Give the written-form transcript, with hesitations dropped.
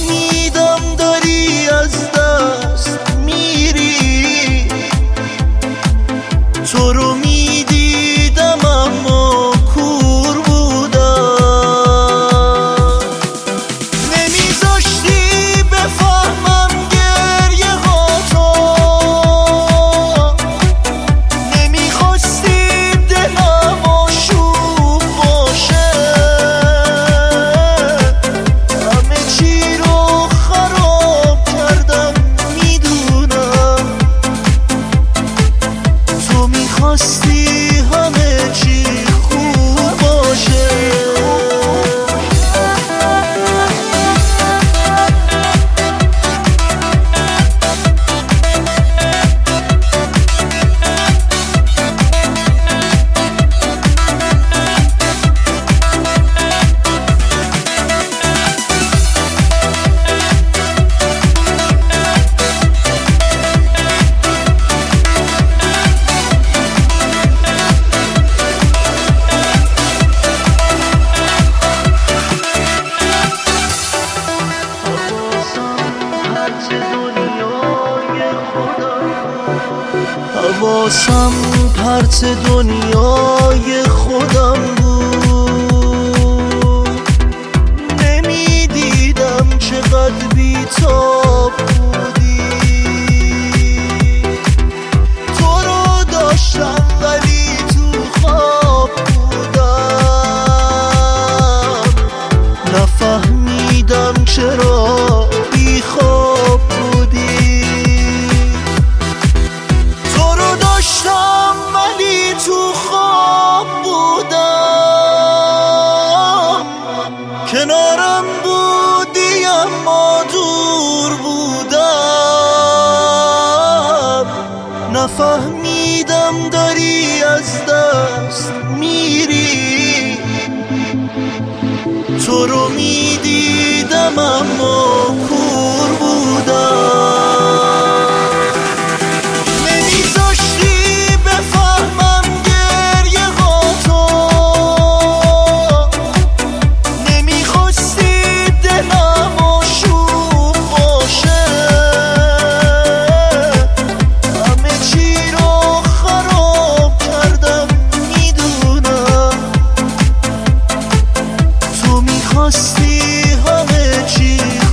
نفهمیدم داری از دست میری، تو رو میدیدم اما کور بودم، نمیذاشتی بفهمم گریه ها تو، نمیخواستی دلم آشوب باشه، همه چی رو خراب کردم میدونم، تو میخواستی همه چی خوب باشه. حواسم پرت دنیای خودم بود، نمیدیدم چقدر بی‌تاب بودی، تو رو داشتم ولی تو خواب بودم، نفهمیدم چرا بی خواب بودی، ولی تو خواب بودم، کنارم بودی اما دور بودم، نفهمیدم داری از دست میری، تو رو میدیدم اما کور بودم، خواستی همه چی